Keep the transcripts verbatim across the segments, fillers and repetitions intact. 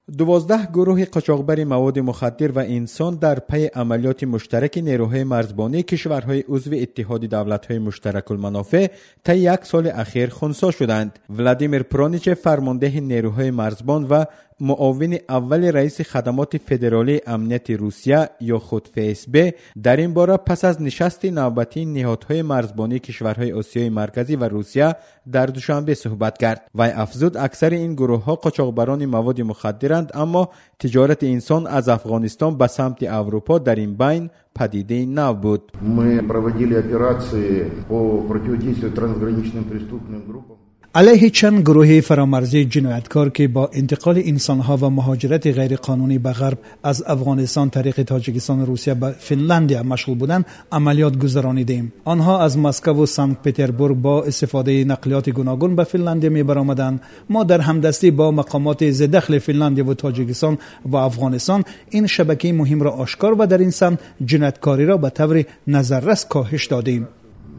دوازده گروه قاچاقبر مواد مخدر و انسان در پی عملیات مشترک نیروهای مرزبانی کشورهای عضو اتحاد دولت‌های مشترک المنافع طی یک سال اخیر خنثی شدند. ولادیمیر پرونیچف فرمانده نیروهای مرزبان و معاون اول رئیس خدمات فدرالی امنیت روسیه یا خود اف اس بی در این باره پس از نشست نوبتی نهادهای مرزبانی کشورهای آسیای مرکزی و روسیه در دوشنبه صحبت کرد. وی افزود اکثر این گروه ها قاچاقبران مواد مخدرند، اما تجارت انسان از افغانستان به سمت اروپا در این بین پدیده نو بود. ما проводили операции по противодействию трансграничным преступным группам. علیه چند گروه فرامرزی جنایتکار که با انتقال انسانها و مهاجرت غیرقانونی به غرب از افغانستان طریق تاجیکستان و روسیه به فنلاندیا مشغول بودند عملیات گذرانیدیم. آنها از مسکو و سنت پترزبورگ با استفاده نقلیات گوناگون به فنلاندیا میبرآمدند. ما در همدستی با مقامات ذی فنلاندیا و تاجیکستان و افغانستان این شبکه مهم را آشکار و در این سمت جنایتکاری را به طور نظررس کاهش دادیم.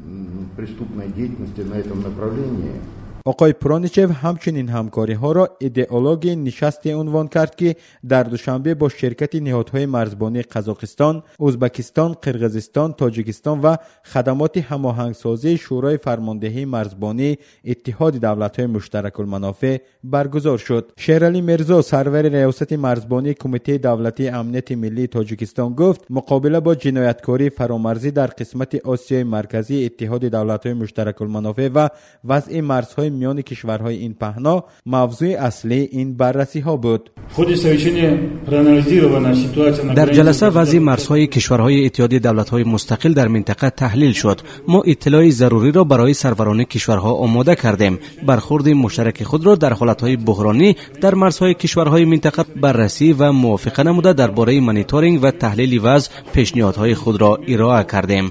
آقای پرونیچف همچنین همکاری ها را ایدئولوژی نشستی عنوان کرد که در دوشنبه با شرکت نهادهای مرزبانی قزاقستان، ازبکستان، قرقیزستان، تاجیکستان و خدمات هماهنگسازی شورای فرماندهی مرزبانی اتحاد دولت‌های مشترک المنافع برگزار شد. شیرعلی میرزا سرور ریاست مرزبانی کمیته دولتی امنیت ملی تاجیکستان گفت مقابله با جنایتکاری فرامرزی در قسمت آسیای مرکزی اتحاد دولت‌های مشترک المنافع و وضع مرزهای میان کشورهای این پهنا موضوع اصلی این بررسی ها بود. در جلسه وضع مرزهای کشورهای اتحاد دولت‌های مستقل در منطقه تحلیل شد. ما اطلاع ضروری را برای سروران کشورها آماده کردیم. برخورد مشترک خود را در حالتهای بحرانی در مرزهای کشورهای منطقه بررسی و موافقه نموده درباره مانیتورینگ و تحلیل وضع پیشنهادهای خود را ارائه کردیم.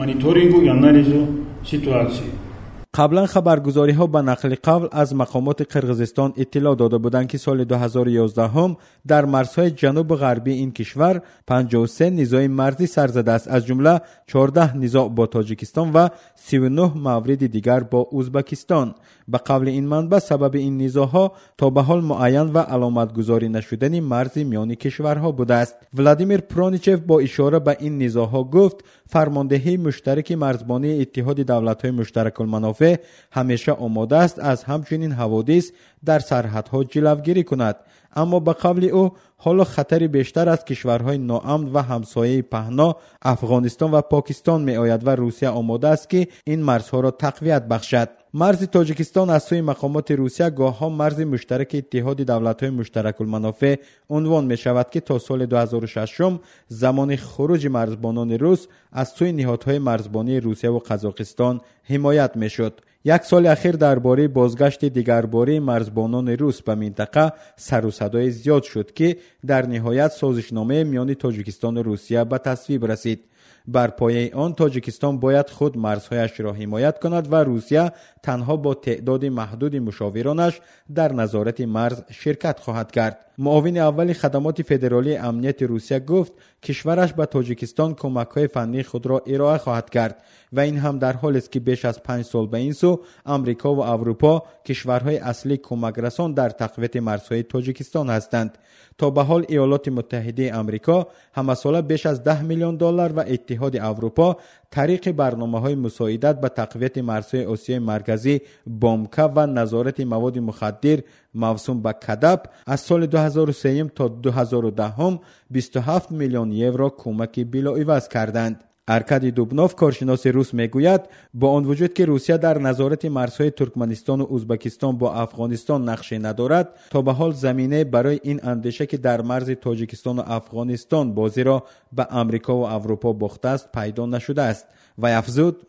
قبلا خبرگزاری ها به نقل قول از مقامات قرقیزستان اطلاع داده بودند که سال دو هزار و یازده هم در مرزهای جنوب غربی این کشور پنجاه و سه نزاع مرزی سر زده است، از جمله چهارده نزاع با تاجیکستان و سی و نه مورد دیگر با ازبکستان. به قول این منبع سبب این نزاع‌ها تا به حال معین و علامت گذاری نشدنی مرز میان کشورها بوده است. ولادیمیر پرونیچف با اشاره به این نزاع‌ها گفت فرماندهی مشترک مرزبانی اتحاد دولت‌های مشترک المنافع همیشه آماده است از همچنین حوادث در سرحدها جلوگیری کند، اما به قول او حالا خطری بیشتر از کشورهای ناامن و همسایه پهنا افغانستان و پاکستان می آید و روسیه آماده است که این مرزها را تقویت بخشد. مرز تاجیکستان از سوی مقامات روسیه گاه‌ها مرز مشترک اتحاد دولت‌های مشترک المنافع عنوان می شود که تا سال دو هزار و شش زمان خروج مرزبانان روس از سوی نهادهای مرزبانی روسیه و قزاقستان حمایت می شد. یک سال اخیر درباره بازگشت دیگرباره مرزبانان روس به منطقه سر و صدای زیاد شد که در نهایت سازشنامه میان تاجیکستان و روسیه به تصویب رسید. بر پایه آن تاجیکستان باید خود مرزهایش را حمایت کند و روسیه تنها با تعداد محدود مشاورانش در نظارت مرز شرکت خواهد کرد. معاون اول خدمات فدرالی امنیت روسیه گفت کشورش به تاجیکستان کمک‌های فنی خود را ارائه خواهد کرد و این هم در حالی است که بیش از پنج سال به این سو آمریکا و اروپا کشورهای اصلی کمک رسان در تقویت مرزهای تاجیکستان هستند. تا به حال ایالات متحده آمریکا همساله بیش از ده میلیون دلار و اتحاد اروپا طریق برنامه‌های مساعدت به تقویت مرزهای آسیای مرکزی بامکا و نظارت مواد مخدر موسوم به کدب از سال دو هزار و سه تا دو هزار و ده بیست و هفت میلیون یورو کمک بلاعوض کردند. ارکادی دوبنوف کارشناس روس میگوید با آن وجود که روسیه در نظارت مرزهای ترکمنستان و ازبکستان با افغانستان نقشه ندارد، تا به حال زمینه برای این اندیشه که در مرز تاجیکستان و افغانستان بازی را به آمریکا و اروپا باخته است پیدا نشده است. و افزود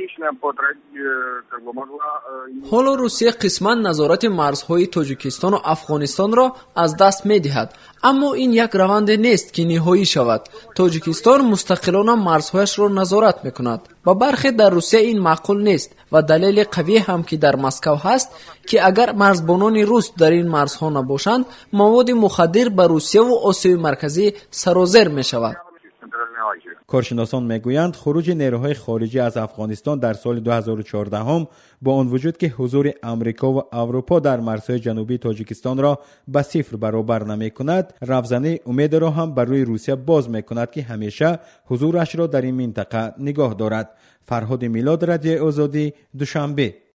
حالا روسیه قسما نظارت مرزهای تاجیکستان و افغانستان را از دست می دهد، اما این یک روند نیست که نهایی شود. تاجیکستان مستقلانه مرزهایش را نظارت می کند و برخی در روسیه این معقول نیست و دلیل قوی هم که در مسکو هست که اگر مرزبانان روس در این مرزها نباشند مواد مخدر به روسیه و آسیای مرکزی سرازیر می شود. کارشناسان میگویند خروج نیروهای خارجی از افغانستان در سال دو هزار و چهارده هم با آن وجود که حضور امریکا و اروپا در مرزهای جنوبی تاجیکستان را به صفر برابر نمی کند، رفزنه امید را هم بر روی روسیه باز می کند که همیشه حضورش را در این منطقه نگاه دارد. فرهاد میلاد، رادیو آزادی، دوشنبه.